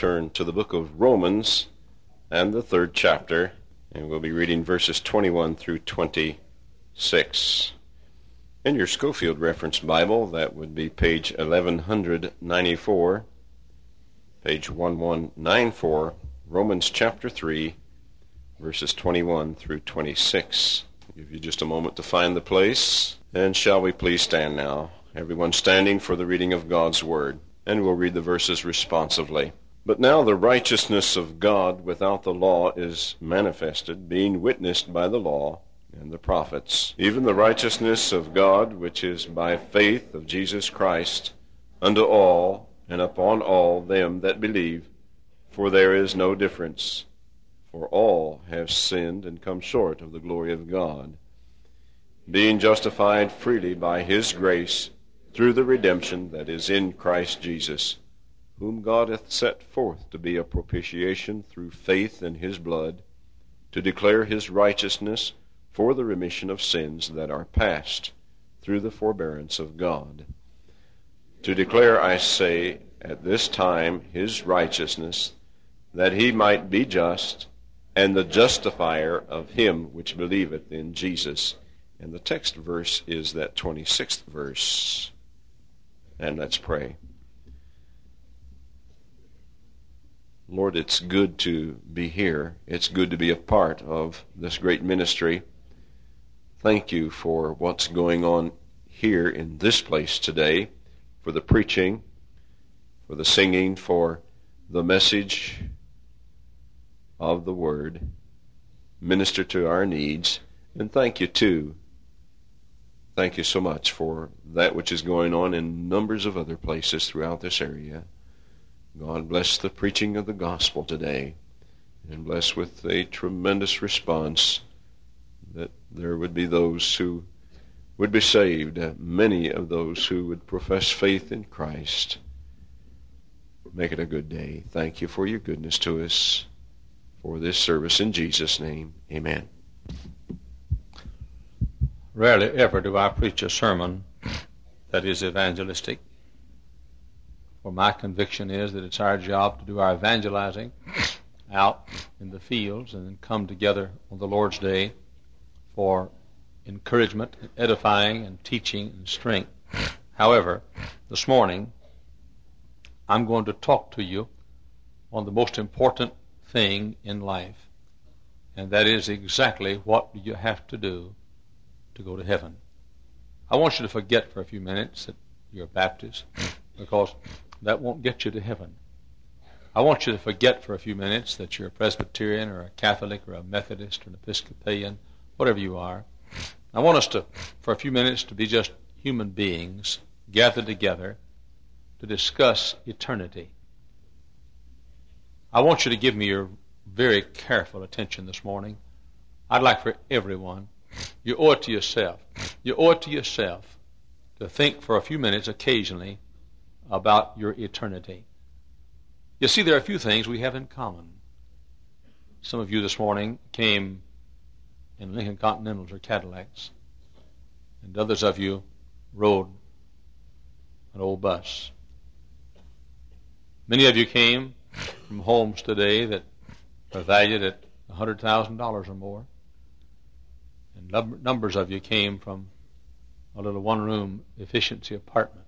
turn to the book of Romans and the 3rd chapter, and we'll be reading verses 21 through 26. In your Schofield Reference Bible, that would be page 1194, page 1194, Romans chapter 3, verses 21 through 26. I'll give you just a moment to find the place. And shall we please stand now? Everyone standing for the reading of God's Word. And we'll read the verses responsively. But now the righteousness of God without the law is manifested, being witnessed by the law and the prophets, even the righteousness of God which is by faith of Jesus Christ unto all and upon all them that believe, for there is no difference. For all have sinned and come short of the glory of God, being justified freely by his grace through the redemption that is in Christ Jesus, whom God hath set forth to be a propitiation through faith in his blood, to declare his righteousness for the remission of sins that are past through the forbearance of God. To declare, I say, at this time his righteousness, that he might be just, and the justifier of him which believeth in Jesus. And the text verse is that 26th verse. And let's pray. Lord, it's good to be here. It's good to be a part of this great ministry. Thank you for what's going on here in this place today, for the preaching, for the singing, for the message of the Word. Minister to our needs. And thank you, too. Thank you so much for that which is going on in numbers of other places throughout this area. God bless the preaching of the gospel today, and bless with a tremendous response that there would be those who would be saved, many of those who would profess faith in Christ. Make it a good day. Thank you for your goodness to us, for this service in Jesus' name. Amen. Rarely ever do I preach a sermon that is evangelistic. For my conviction is that it's our job to do our evangelizing out in the fields and then come together on the Lord's Day for encouragement, and edifying, and teaching, and strength. However, this morning, I'm going to talk to you on the most important thing in life, and that is exactly what you have to do to go to heaven. I want you to forget for a few minutes that you're a Baptist, because that won't get you to heaven. I want you to forget for a few minutes that you're a Presbyterian or a Catholic or a Methodist or an Episcopalian, whatever you are. I want us to, for a few minutes, to be just human beings gathered together to discuss eternity. I want you to give me your very careful attention this morning. I'd like for everyone, you owe it to yourself. You owe it to yourself to think for a few minutes occasionally about your eternity. You see, there are a few things we have in common. Some of you this morning came in Lincoln Continentals or Cadillacs, and others of you rode an old bus. Many of you came from homes today that are valued at $100,000 or more, and numbers of you came from a little one-room efficiency apartment.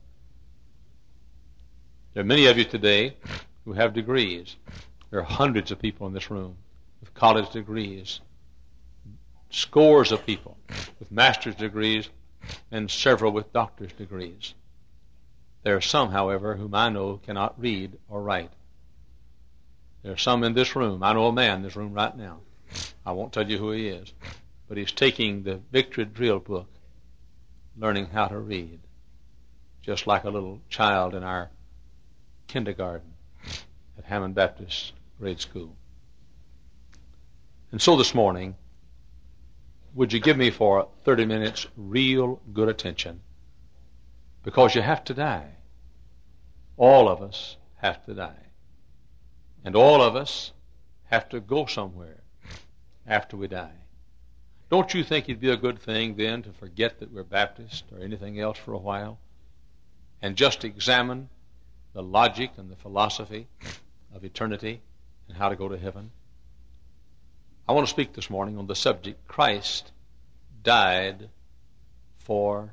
There are many of you today who have degrees. There are hundreds of people in this room with college degrees, scores of people with master's degrees, and several with doctor's degrees. There are some, however, whom I know cannot read or write. There are some in this room. I know a man in this room right now. I won't tell you who he is, but he's taking the Victory Drill book, learning how to read, just like a little child in our kindergarten at Hammond Baptist Grade School. And so this morning, would you give me for 30 minutes real good attention? Because you have to die. All of us have to die. And all of us have to go somewhere after we die. Don't you think it'd be a good thing then to forget that we're Baptist or anything else for a while and just examine the logic and the philosophy of eternity and how to go to heaven. I want to speak this morning on the subject, Christ died for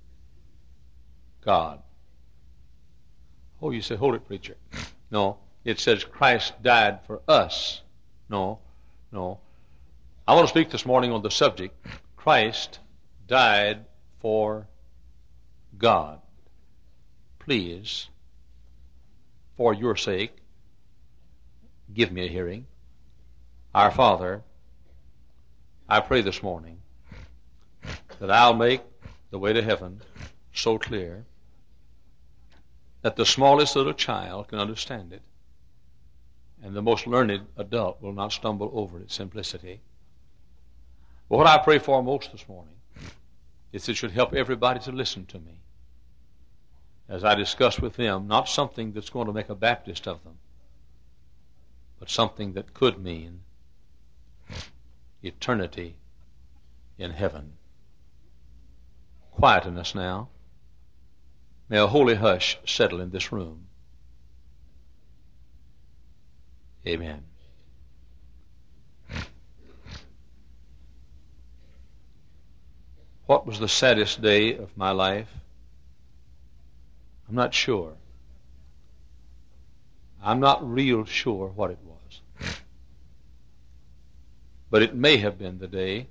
God. Oh, you say, hold it, preacher. No, it says Christ died for us. No. I want to speak this morning on the subject, Christ died for God. Please, for your sake, give me a hearing. Our Father, I pray this morning that I'll make the way to heaven so clear that the smallest little child can understand it, and the most learned adult will not stumble over its simplicity. But what I pray for most this morning is it should help everybody to listen to me as I discuss with them not something that's going to make a Baptist of them, but something that could mean eternity in heaven. Quieten us now. May a holy hush settle in this room. Amen. What was the saddest day of my life? I'm not sure. I'm not real sure what it was. But it may have been the day,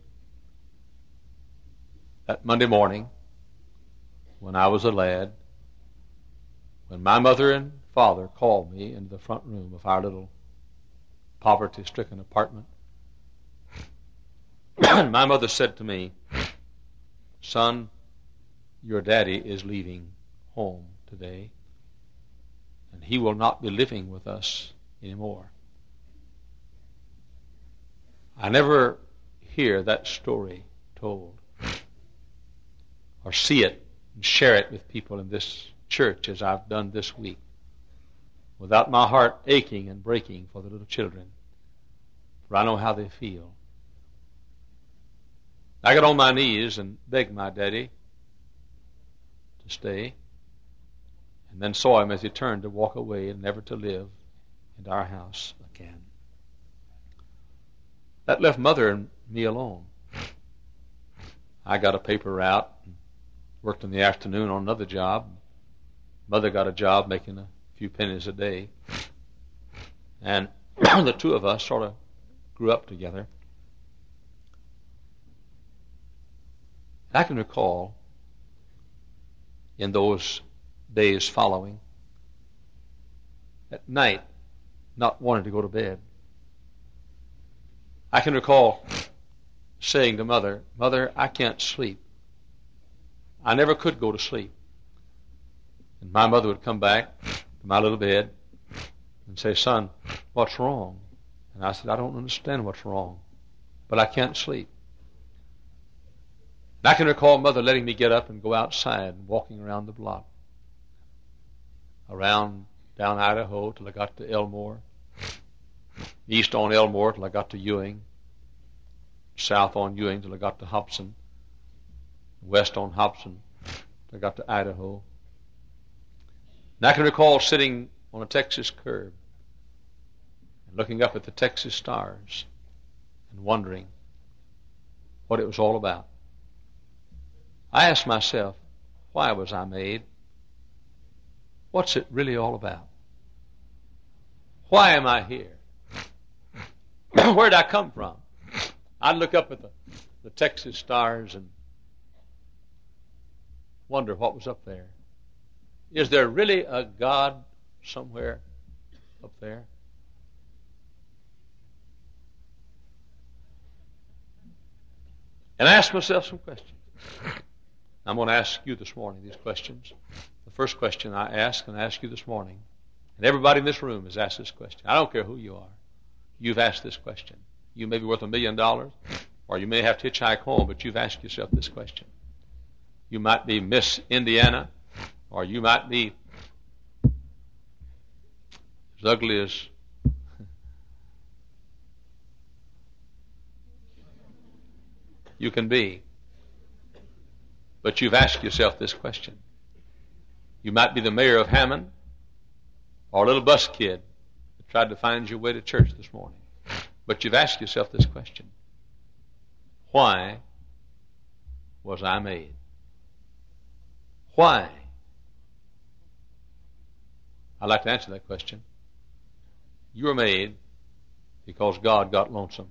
that Monday morning, when I was a lad, when my mother and father called me into the front room of our little poverty-stricken apartment. And my mother said to me, "Son, your daddy is leaving home today, and he will not be living with us anymore." I never hear that story told or see it and share it with people in this church as I've done this week without my heart aching and breaking for the little children, for I know how they feel. I got on my knees and begged my daddy to stay, and then saw him as he turned to walk away and never to live in our house again. That left Mother and me alone. I got a paper route and worked in the afternoon on another job. Mother got a job making a few pennies a day. And the two of us sort of grew up together. I can recall in those days following, at night, not wanting to go to bed. I can recall saying to Mother, "Mother, I can't sleep. I never could go to sleep." And my mother would come back to my little bed and say, "Son, what's wrong?" And I said, "I don't understand what's wrong, but I can't sleep." And I can recall Mother letting me get up and go outside and walking around the block, around down Idaho till I got to Elmore, east on Elmore till I got to Ewing, south on Ewing till I got to Hobson, west on Hobson till I got to Idaho. And I can recall sitting on a Texas curb and looking up at the Texas stars and wondering what it was all about. I asked myself, why was I made? What's it really all about? Why am I here? Where did I come from? I'd look up at the Texas stars and wonder what was up there. Is there really a God somewhere up there? And I asked myself some questions. I'm going to ask you this morning these questions. The first question I ask, and I ask you this morning, and everybody in this room has asked this question. I don't care who you are. You've asked this question. You may be worth $1 million, or you may have to hitchhike home, but you've asked yourself this question. You might be Miss Indiana, or you might be as ugly as you can be. But you've asked yourself this question. You might be the mayor of Hammond, or a little bus kid that tried to find your way to church this morning. But you've asked yourself this question. Why was I made? Why? I'd like to answer that question. You were made because God got lonesome.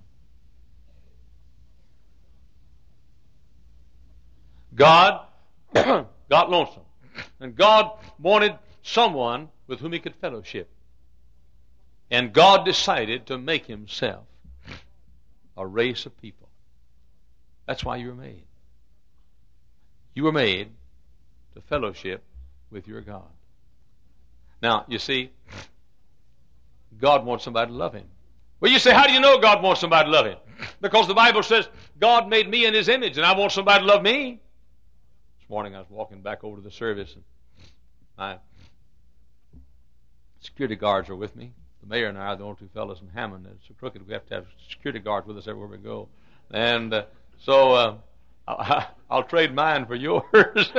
God got lonesome. And God wanted someone with whom he could fellowship. And God decided to make himself a race of people. That's why you were made. You were made to fellowship with your God. Now, you see, God wants somebody to love him. Well, you say, how do you know God wants somebody to love him? Because the Bible says, God made me in his image, and I want somebody to love me. This morning I was walking back over to the service, and my security guards were with me. The mayor and I are the only two fellows in Hammond. It's so crooked, we have to have security guards with us everywhere we go. And so I'll trade mine for yours.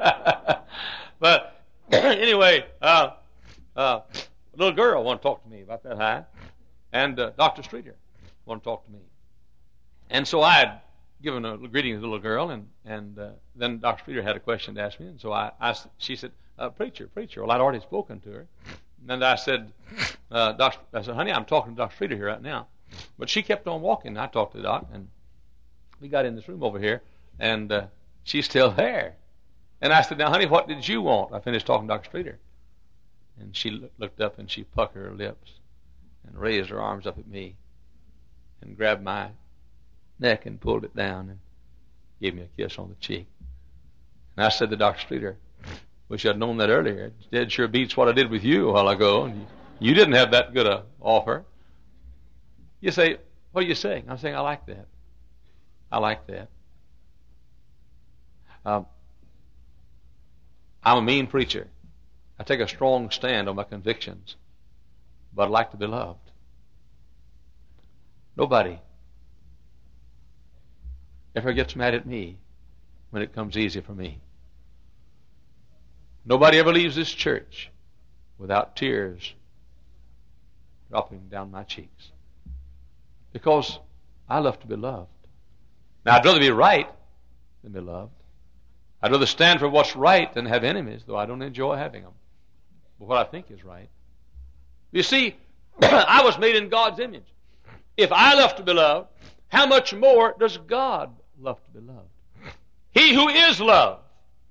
But anyway, a little girl wanted to talk to me about that high, and Dr. Streeter wanted to talk to me. And so I had given a greeting to the little girl, and then Dr. Streeter had a question to ask me, and so she said, preacher. Well, I'd already spoken to her. And I said, honey, I'm talking to Dr. Streeter here right now. But she kept on walking. I talked to the doc, and we got in this room over here, and she's still there. And I said, now, honey, what did you want? I finished talking to Dr. Streeter. And she looked up, and she puckered her lips and raised her arms up at me and grabbed my neck and pulled it down and gave me a kiss on the cheek. And I said to Dr. Streeter, wish I'd known that earlier. It dead sure beats what I did with you a while ago. And you didn't have that good a offer. You say, what are you saying? I'm saying, I like that. I like that. I'm a mean preacher. I take a strong stand on my convictions. But I like to be loved. Nobody ever gets mad at me when it comes easy for me. Nobody ever leaves this church without tears dropping down my cheeks. Because I love to be loved. Now, I'd rather be right than be loved. I'd rather stand for what's right than have enemies, though I don't enjoy having them. But what I think is right. You see, I was made in God's image. If I love to be loved, how much more does God love to be loved? He who is love.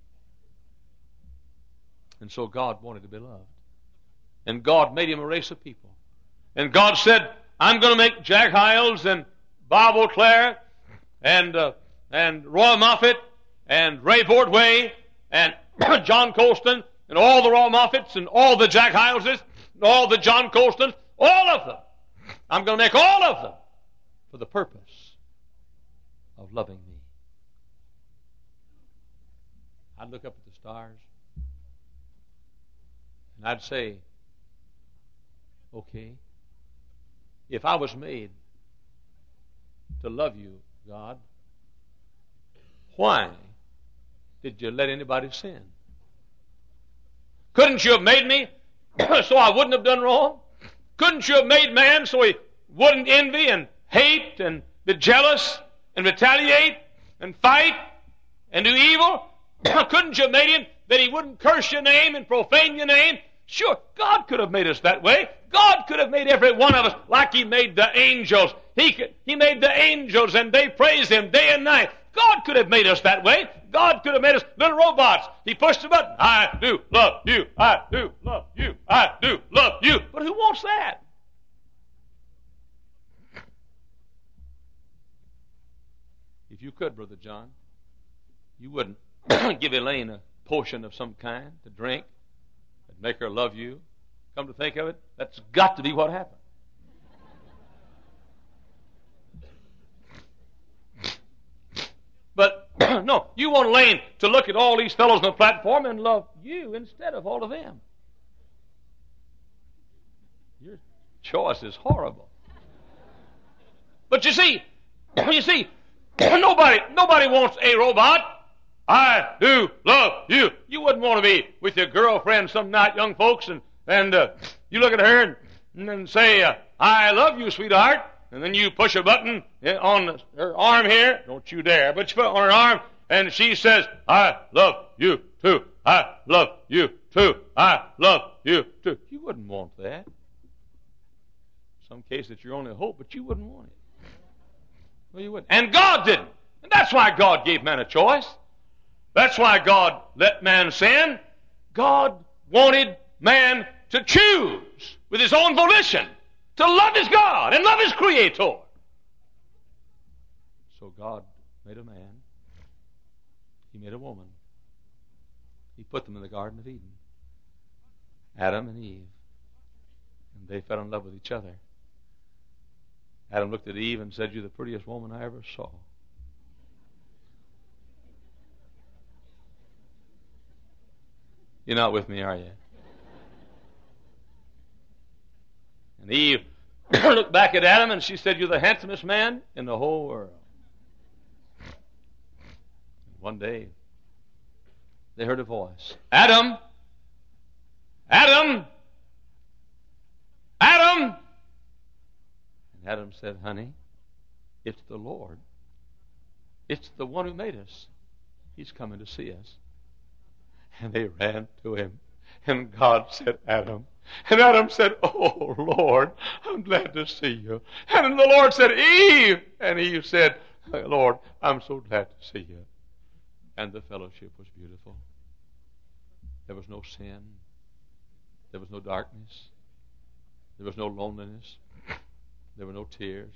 And so God wanted to be loved. And God made him a race of people. And God said, I'm going to make Jack Hyles and Bob O'Clair and Roy Moffett and Ray Bordway and John Colston and all the Roy Moffetts and all the Jack Hyleses and all the John Colstons, all of them. I'm going to make all of them for the purpose of loving me. I'd look up at the stars and I'd say, okay, if I was made to love you, God, why did you let anybody sin? Couldn't you have made me so I wouldn't have done wrong? Couldn't you have made man so he wouldn't envy and hate and be jealous and retaliate and fight and do evil? Couldn't you have made him that he wouldn't curse your name and profane your name? Sure, God could have made us that way. God could have made every one of us like he made the angels. He made the angels and they praised him day and night. God could have made us that way. God could have made us little robots. He pushed the button. I do love you. I do love you. I do love you. But who wants that? If you could, Brother John, you wouldn't give Elaine a potion of some kind to drink and make her love you. Come to think of it, that's got to be what happened. But no, you want Elaine to look at all these fellows on the platform and love you instead of all of them. Your choice is horrible. But you see, nobody wants a robot. I do love you. You wouldn't want to be with your girlfriend some night, young folks, and you look at her and then say, I love you, sweetheart, and then you push a button on her arm here, don't you dare, but you put it on her arm, and she says, I love you too, I love you too, I love you too. You wouldn't want that. In some cases, it's your only hope, but you wouldn't want it. Well, you wouldn't. And God didn't. And that's why God gave man a choice. That's why God let man sin. God wanted man to choose with his own volition to love his God and love his Creator. So God made a man. He made a woman. He put them in the Garden of Eden. Adam and Eve. And they fell in love with each other. Adam looked at Eve and said, "You're the prettiest woman I ever saw." You're not with me, are you? And Eve looked back at Adam and she said, "You're the handsomest man in the whole world." One day, they heard a voice. "Adam! Adam! Adam!" And Adam said, "Honey, it's the Lord. It's the one who made us. He's coming to see us." And they ran to him. And God said, "Adam." And Adam said, "Oh, Lord, I'm glad to see you." And the Lord said, "Eve." And Eve said, "Lord, I'm so glad to see you." And the fellowship was beautiful. There was no sin. There was no darkness. There was no loneliness. There were no tears.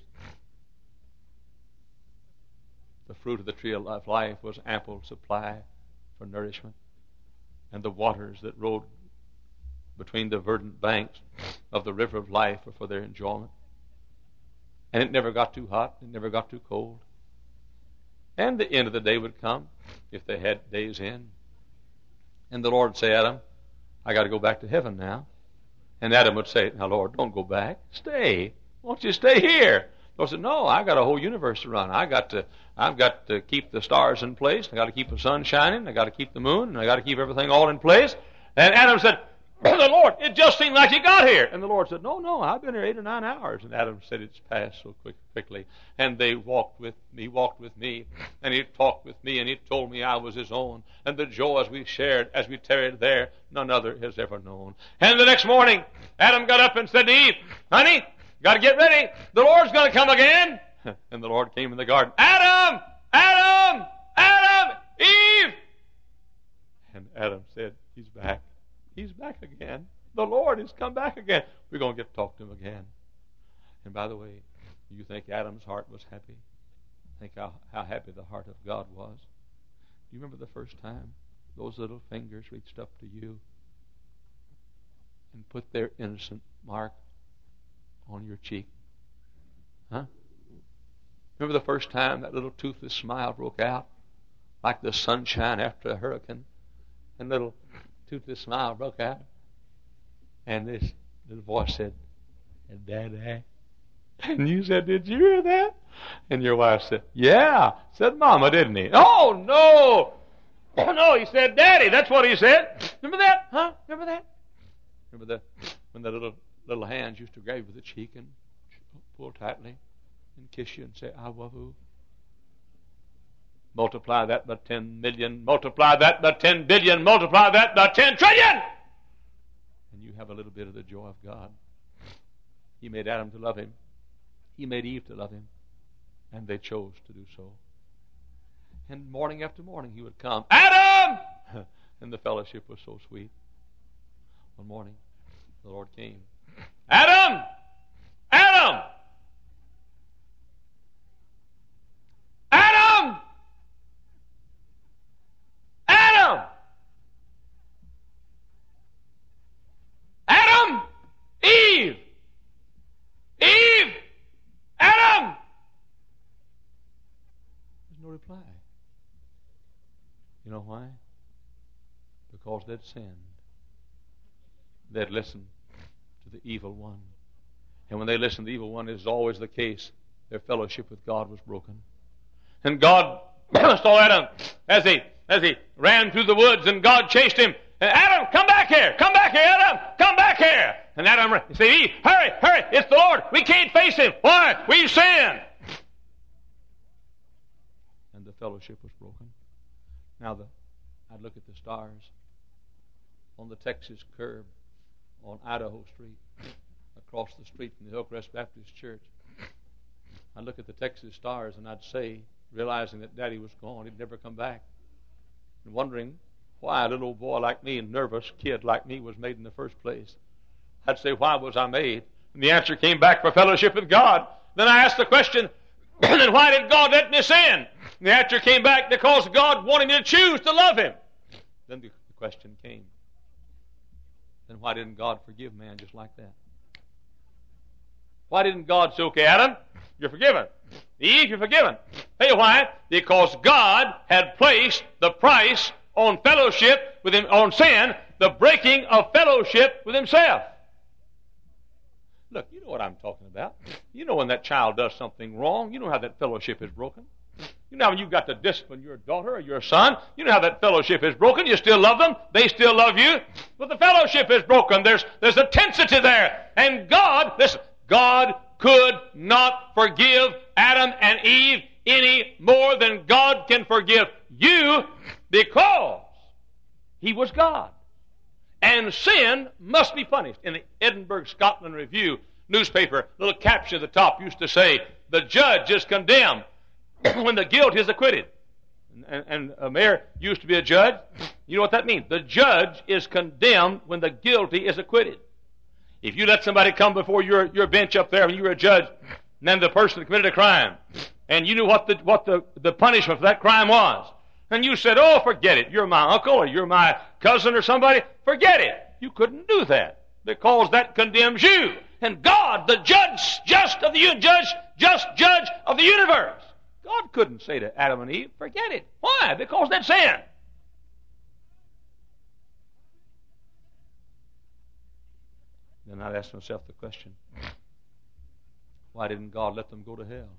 The fruit of the tree of life was ample supply for nourishment. And the waters that rode between the verdant banks of the river of life were for their enjoyment. And it never got too hot. It never got too cold. And the end of the day would come, if they had days in. And the Lord would say, "Adam, I got to go back to heaven now." And Adam would say, "Now, Lord, don't go back. Stay. Won't you stay here?" The Lord said, "No, I got a whole universe to run. I've got to keep the stars in place. I got to keep the sun shining. I got to keep the moon, and I got to keep everything all in place." And Adam said, "The Lord, it just seemed like you got here." And the Lord said, No, I've been here 8 or 9 hours." And Adam said, "It's passed so quickly." And they walked with me, and he talked with me, and he told me I was his own. And the joys we shared as we tarried there, none other has ever known. And the next morning, Adam got up and said to Eve, "Honey, got to get ready. The Lord's going to come again." And the Lord came in the garden. "Adam! Adam! Adam! Eve!" And Adam said, "He's back. He's back again. The Lord has come back again. We're going to get to talk to him again." And by the way, you think Adam's heart was happy? Think how happy the heart of God was. Do you remember the first time those little fingers reached up to you and put their innocent mark on your cheek? Huh? Remember the first time that little toothless smile broke out like the sunshine after a hurricane? And little toothless smile broke out. And this little voice said, "Daddy." And you said, "Did you hear that?" And your wife said, "Yeah." Said Mama, didn't he? "Oh, no. Oh, no." He said, "Daddy." That's what he said. Remember that? Huh? Remember that? Remember when the little hands used to grab you with the cheek and pull tightly and kiss you and say, "I love you"? Multiply that by 10 million. Multiply that by 10 billion. Multiply that by 10 trillion. And you have a little bit of the joy of God. He made Adam to love him. He made Eve to love him. And they chose to do so. And morning after morning he would come, "Adam!" And the fellowship was so sweet. One morning the Lord came. "Adam! Adam! Adam! Adam! Adam! Eve! Eve! Adam!" There's no reply. You know why? Because they'd sinned. They'd listened to the evil one. And when they listened to the evil one, as is always the case, their fellowship with God was broken. And God saw Adam as he ran through the woods, and God chased him. "Adam, come back here! Come back here, Adam! Come back here!" And Adam said, Eve, hurry, hurry, it's the Lord. We can't face him. Why? We've sinned. And the fellowship was broken. Now I'd look at the stars on the Texas curb on Idaho Street, across the street from the Hillcrest Baptist Church. I'd look at the Texas stars and I'd say, realizing that Daddy was gone, he'd never come back, and wondering why a little old boy like me, a nervous kid like me, was made in the first place. I'd say, why was I made? And the answer came back for fellowship with God. Then I asked the question, then why did God let me sin? And the answer came back, because God wanted me to choose to love him. Then the question came, then why didn't God forgive man just like that? Why didn't God say, okay, Adam, you're forgiven. Eve, you're forgiven. Tell you why? Because God had placed the price on fellowship with him, on sin, the breaking of fellowship with himself. Look, you know what I'm talking about. You know when that child does something wrong, you know how that fellowship is broken. You know when you've got to discipline your daughter or your son, you know how that fellowship is broken. You still love them. They still love you. But the fellowship is broken. There's a tensity there. And God, listen, God could not forgive Adam and Eve any more than God can forgive you, because he was God. And sin must be punished. In the Edinburgh, Scotland Review newspaper, a little caption at the top used to say, the judge is condemned when the guilt is acquitted. And a mayor used to be a judge. You know what that means? The judge is condemned when the guilty is acquitted. If you let somebody come before your bench up there when you were a judge, and then the person committed a crime, and you knew what the punishment for that crime was, and you said, oh, forget it, you're my uncle or you're my cousin or somebody, forget it. You couldn't do that, because that condemns you. And God, the just judge of the universe, God couldn't say to Adam and Eve, forget it. Why? Because that's sin. Then I'd ask myself the question, why didn't God let them go to hell?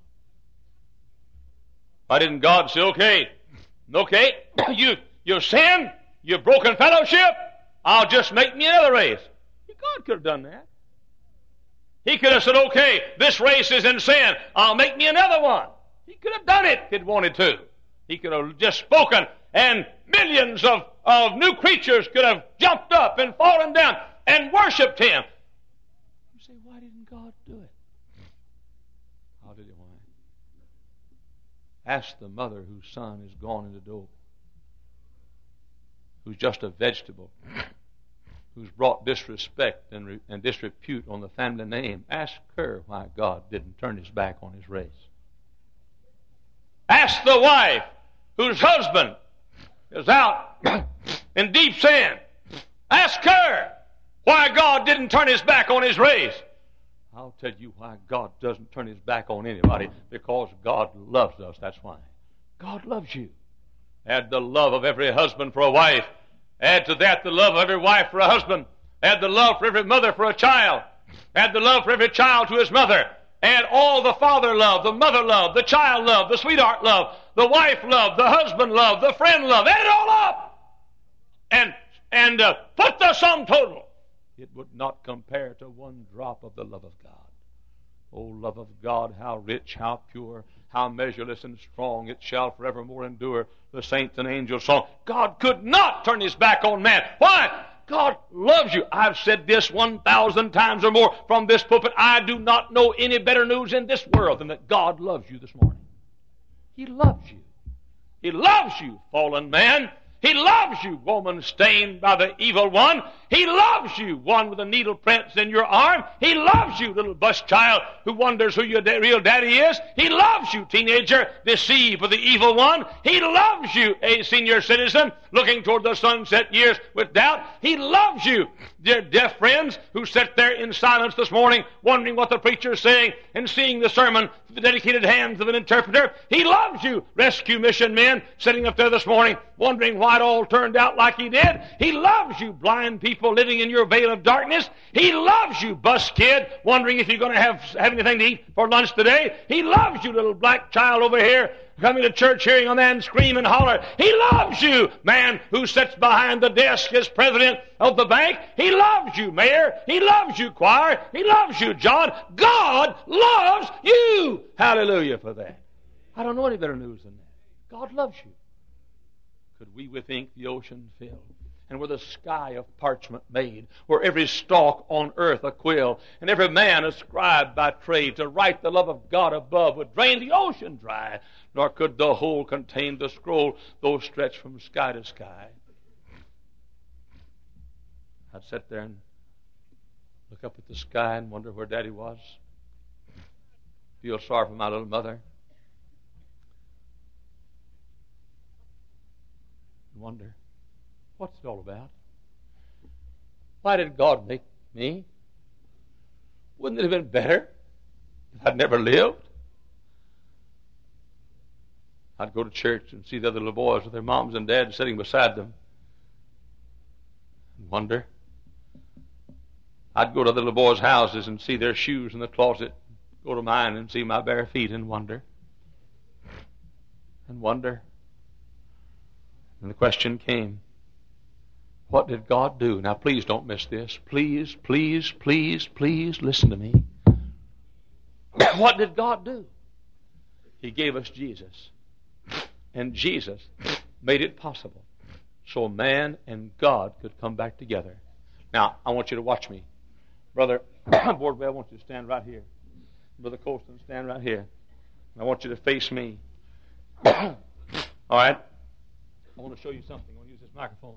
Why didn't God say, okay, you've sinned, you've broken fellowship, I'll just make me another race. God could have done that. He could have said, okay, this race is in sin, I'll make me another one. He could have done it if he'd wanted to. He could have just spoken, and millions of new creatures could have jumped up and fallen down and worshipped him. You say, why didn't God do it? I'll tell you why. Ask the mother whose son is gone into dope, who's just a vegetable, who's brought disrespect and disrepute on the family name. Ask her why God didn't turn his back on his race. Ask the wife whose husband is out in deep sin. Ask her why God didn't turn his back on his race. I'll tell you why God doesn't turn his back on anybody. Because God loves us, that's why. God loves you. Add the love of every husband for a wife. Add to that the love of every wife for a husband. Add the love for every mother for a child. Add the love for every child to his mother. Add all the father love, the mother love, the child love, the sweetheart love, the wife love, the husband love, the friend love. Add it all up. And put the sum total. It would not compare to one drop of the love of God. O love of God, how rich, how pure, how measureless and strong, it shall forevermore endure. The saints and angels song. God could not turn his back on man. Why? God loves you. I've said this 1,000 times or more from this pulpit. I do not know any better news in this world than that God loves you this morning. He loves you. He loves you, fallen man. He loves you, woman stained by the evil one. He loves you, one with a needle prints in your arm. He loves you, little bus child who wonders who your real daddy is. He loves you, teenager deceived by the evil one. He loves you, a senior citizen looking toward the sunset years with doubt. He loves you, dear deaf friends who sit there in silence this morning wondering what the preacher is saying and seeing the sermon through the dedicated hands of an interpreter. He loves you, rescue mission men sitting up there this morning wondering why it all turned out like he did. He loves you, blind people living in your veil of darkness. He loves you, bus kid, wondering if you're going to have anything to eat for lunch today. He loves you, little black child over here coming to church hearing a man scream and holler. He loves you. Man who sits behind the desk as president of the bank, he loves you, mayor. He loves you, choir. He loves you, John. God loves you. Hallelujah for that. I don't know any better news than that. God loves you. Could we with ink the ocean fill? And were the sky of parchment made, were every stalk on earth a quill, and every man a scribe by trade, to write the love of God above would drain the ocean dry, nor could the whole contain the scroll, though stretched from sky to sky. I'd sit there and look up at the sky and wonder where Daddy was. Feel sorry for my little mother. And wonder, what's it all about? Why did God make me? Wouldn't it have been better if I'd never lived? I'd go to church and see the other little boys with their moms and dads sitting beside them and wonder. I'd go to the little boys' houses and see their shoes in the closet, go to mine and see my bare feet and wonder. And wonder. And the question came, what did God do? Now please don't miss this. Please, please, please, please listen to me. What did God do? He gave us Jesus. And Jesus made it possible so man and God could come back together. Now, I want you to watch me. Brother Boardway, I want you to stand right here. Brother Colston, stand right here. I want you to face me. All right? I want to show you something. I want to use this microphone.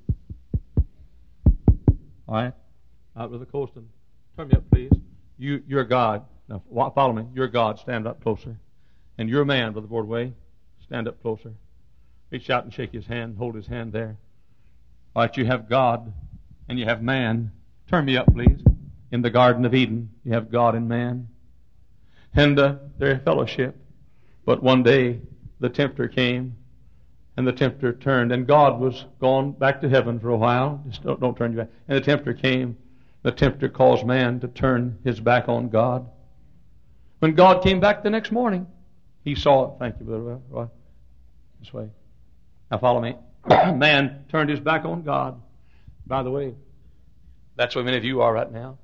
All right? Brother Colston, turn me up, please. You're God. Now, follow me. You're God. Stand up closer. And you're a man, Brother Boardway. Stand up closer. Reach out and shake his hand. Hold his hand there. All right, you have God and you have man. Turn me up, please. In the Garden of Eden, you have God and man. And they're in fellowship. But one day, the tempter came, and the tempter turned, and God was gone back to heaven for a while. Just don't turn your back. And the tempter came. The tempter caused man to turn his back on God. When God came back the next morning, he saw it. Thank you, Brother Roy. This way. Now follow me. Man turned his back on God. By the way, that's where many of you are right now.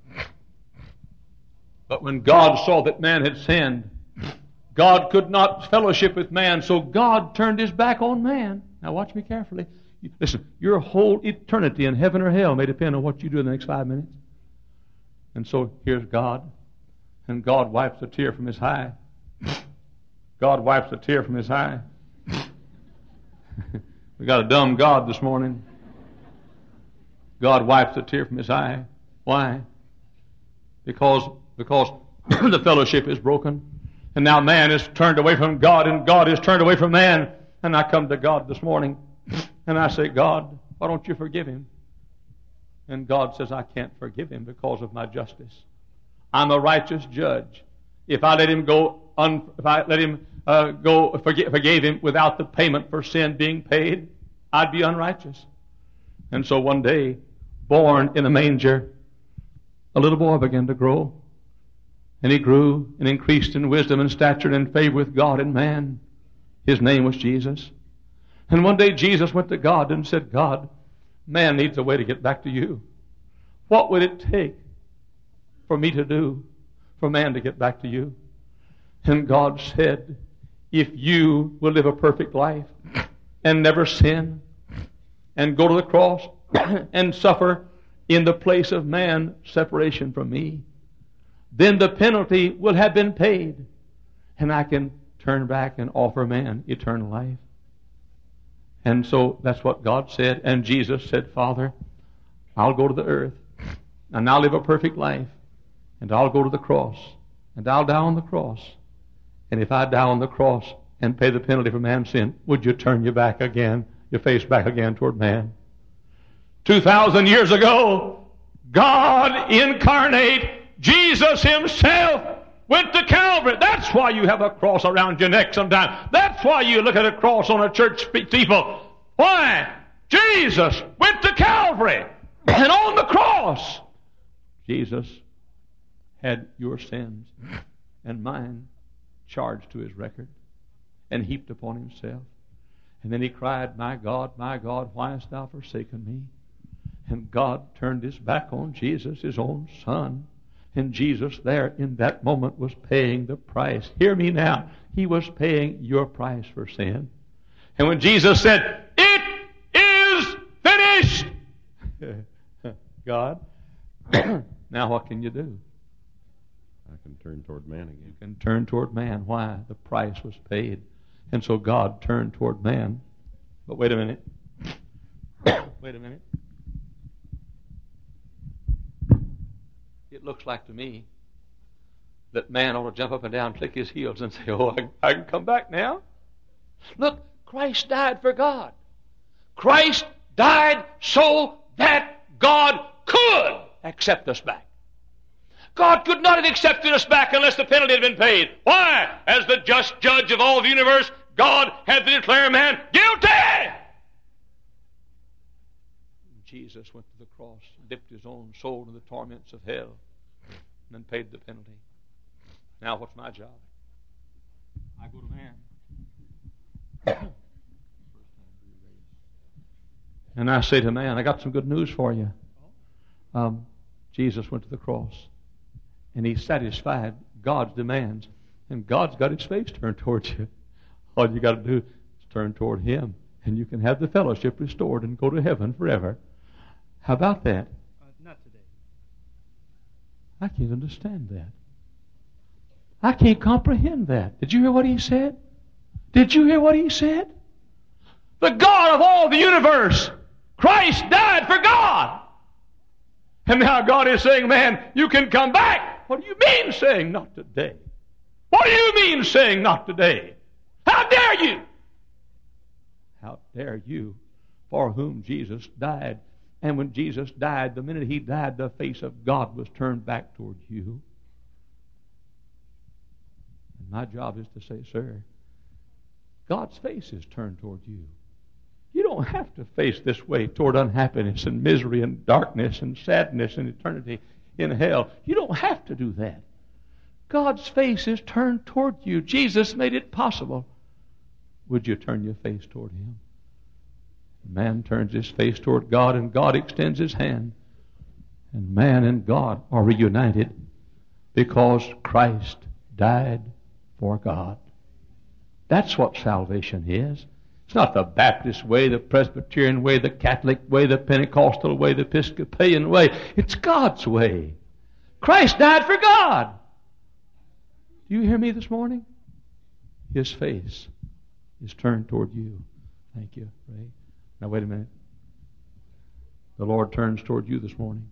But when God saw that man had sinned, God could not fellowship with man, so God turned his back on man. Now watch me carefully. Listen, your whole eternity in heaven or hell may depend on what you do in the next 5 minutes. And so here's God, and God wipes a tear from his eye. God wipes a tear from his eye. We got a dumb God this morning. God wipes a tear from his eye. Why? Because the fellowship is broken. And now man is turned away from God, and God is turned away from man. And I come to God this morning, and I say, God, why don't you forgive him? And God says, I can't forgive him because of my justice. I'm a righteous judge. If I let him go, forgave him without the payment for sin being paid, I'd be unrighteous. And so one day, born in a manger, a little boy began to grow. And he grew and increased in wisdom and stature and in favor with God and man. His name was Jesus. And one day Jesus went to God and said, God, man needs a way to get back to you. What would it take for me to do for man to get back to you? And God said, if you will live a perfect life and never sin and go to the cross and suffer in the place of man separation from me, then the penalty will have been paid, and I can turn back and offer man eternal life. And so that's what God said. And Jesus said, Father, I'll go to the earth, and I'll live a perfect life, and I'll go to the cross, and I'll die on the cross. And if I die on the cross and pay the penalty for man's sin, would you turn your back again, your face back again toward man? 2,000 years ago, God incarnate, Jesus himself, went to Calvary. That's why you have a cross around your neck sometimes. That's why you look at a cross on a church steeple. Why? Jesus went to Calvary. And on the cross, Jesus had your sins and mine charged to his record. and heaped upon himself. And then he cried, my God, why hast thou forsaken me? And God turned his back on Jesus, his own son. And Jesus there in that moment was paying the price. Hear me now. He was paying your price for sin. And when Jesus said, it is finished, God, now what can you do? I can turn toward man again. You can turn toward man. Why? The price was paid. And so God turned toward man. But wait a minute. Wait a minute. It looks like to me that man ought to jump up and down, click his heels, and say, oh, I can come back now. Look, Christ died for God. Christ died so that God could accept us back. God could not have accepted us back unless the penalty had been paid. Why? As the just judge of all the universe, God had to declare man guilty. Jesus went to the cross, dipped his own soul in the torments of hell, and then paid the penalty. Now what's my job? I go to man. And I say to man, I got some good news for you. Jesus went to the cross, and he satisfied God's demands, and God's got his face turned towards you. All you got to do is turn toward him, and you can have the fellowship restored and go to heaven forever. How about that? Not today. I can't understand that. I can't comprehend that. Did you hear what he said? Did you hear what he said? The God of all the universe, Christ died for God. And now God is saying, man, you can come back. What do you mean saying not today? What do you mean saying not today? How dare you? How dare you, for whom Jesus died? And when Jesus died, the minute he died, the face of God was turned back toward you. And my job is to say, sir, God's face is turned toward you. You don't have to face this way toward unhappiness and misery and darkness and sadness and eternity in hell. You don't have to do that. God's face is turned toward you. Jesus made it possible. Would you turn your face toward him? Man turns his face toward God, and God extends his hand. And man and God are reunited because Christ died for God. That's what salvation is. It's not the Baptist way, the Presbyterian way, the Catholic way, the Pentecostal way, the Episcopalian way. It's God's way. Christ died for God. Do you hear me this morning? His face is turned toward you. Thank you, Ray. Now wait a minute. The Lord turns toward you this morning.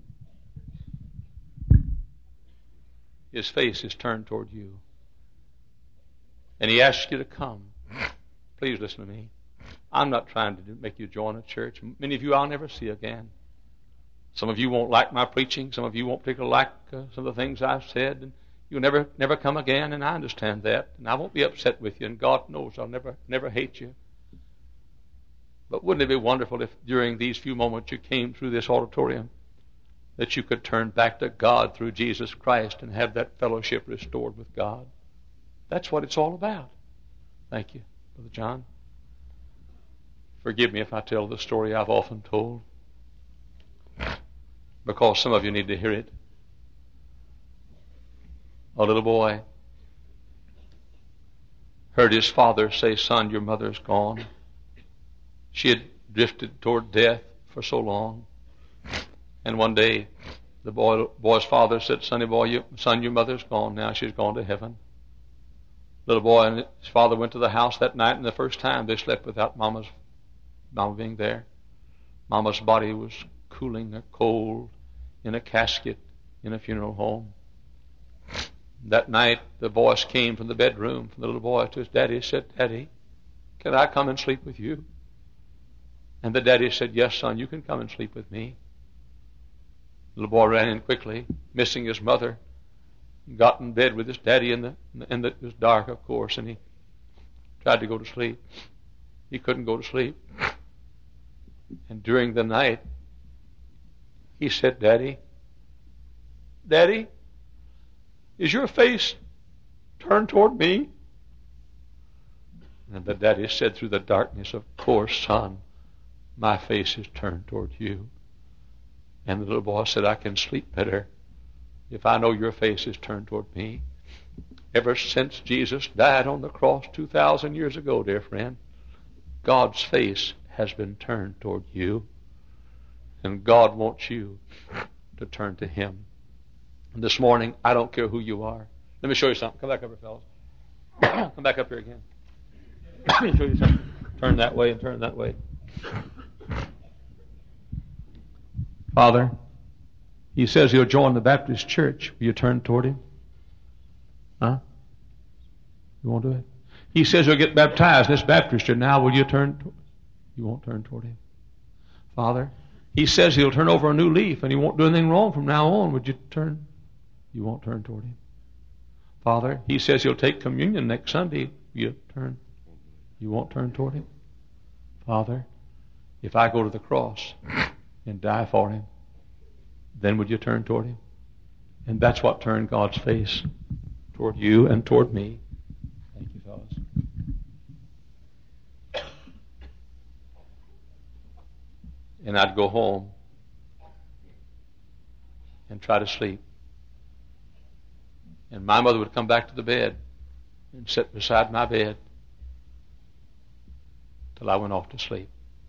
His face is turned toward you. And he asks you to come. Please listen to me. I'm not trying to make you join a church. Many of you I'll never see again. Some of you won't like my preaching. Some of you won't particularly like some of the things I've said. And you'll never come again, and I understand that. And I won't be upset with you, and God knows I'll never hate you. But wouldn't it be wonderful if during these few moments you came through this auditorium that you could turn back to God through Jesus Christ and have that fellowship restored with God? That's what it's all about. Thank you, Brother John. Forgive me if I tell the story I've often told, because some of you need to hear it. A little boy heard his father say, "Son, your mother's gone." She had drifted toward death for so long. And one day, the boy's father said, "Son, your mother's gone now. She's gone to heaven." Little boy and his father went to the house that night, and the first time they slept without Mama being there. Mama's body was cooling or cold in a casket in a funeral home. That night, the voice came from the bedroom from the little boy to his daddy. He said, "Daddy, can I come and sleep with you?" And the daddy said, "Yes, son, you can come and sleep with me." The little boy ran in quickly, missing his mother, got in bed with his daddy, and it was dark, of course, and he tried to go to sleep. He couldn't go to sleep. And during the night, he said, "Daddy, is your face turned toward me?" And the daddy said through the darkness, of course, son, my face is turned toward you. And the little boy said, I can sleep better if I know your face is turned toward me. Ever since Jesus died on the cross 2,000 years ago, dear friend, God's face has been turned toward you. And God wants you to turn to Him. And this morning, I don't care who you are. Let me show you something. Come back up here, fellas. Come back up here again. Let me show you something. Turn that way and turn that way. Father, He says He'll join the Baptist church. Will you turn toward Him? Huh? You won't do it? He says He'll get baptized in this baptistry. Now will you turn? You won't turn toward Him. Father, He says He'll turn over a new leaf and He won't do anything wrong from now on. Would you turn? You won't turn toward Him. Father, He says He'll take communion next Sunday. Will you turn? You won't turn toward Him. Father, if I go to the cross and die for Him, then would you turn toward Him? And that's what turned God's face toward you and toward me. Thank you, fellas. And I'd go home and try to sleep. And my mother would come back to the bed and sit beside my bed till I went off to sleep.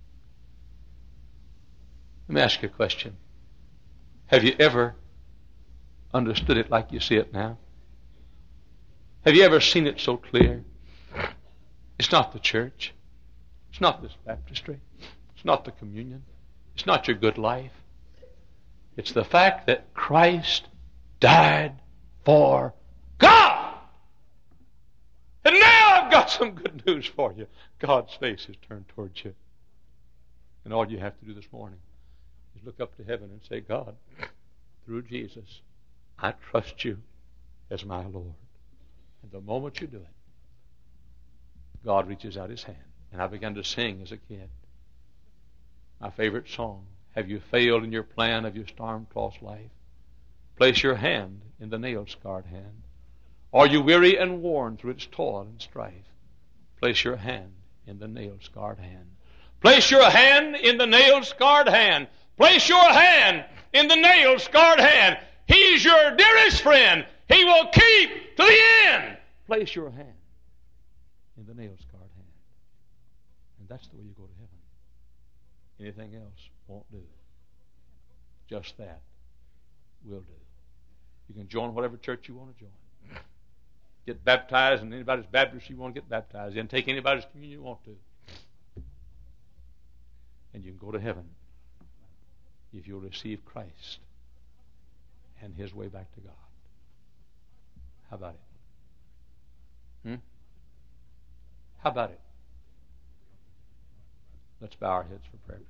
Let me ask you a question. Have you ever understood it like you see it now? Have you ever seen it so clear? It's not the church. It's not this baptistry. It's not the communion. It's not your good life. It's the fact that Christ died for God. And now I've got some good news for you. God's face is turned towards you. And all you have to do this morning is look up to heaven and say, God, through Jesus, I trust you as my Lord. And the moment you do it, God reaches out His hand. And I began to sing as a kid. My favorite song, have you failed in your plan of your storm-tossed life? Place your hand in the nail-scarred hand. Are you weary and worn through its toil and strife? Place your hand in the nail-scarred hand. Place your hand in the nail-scarred hand. Place your hand in the nail-scarred hand. He's your dearest friend. He will keep to the end. Place your hand in the nail-scarred hand. And that's the way you go to heaven. Anything else won't do. Just that will do. You can join whatever church you want to join. Get baptized in anybody's baptistry you want to get baptized in. Take anybody's communion you want to. And you can go to heaven if you'll receive Christ and His way back to God. How about it? How about it? Let's bow our heads for prayer.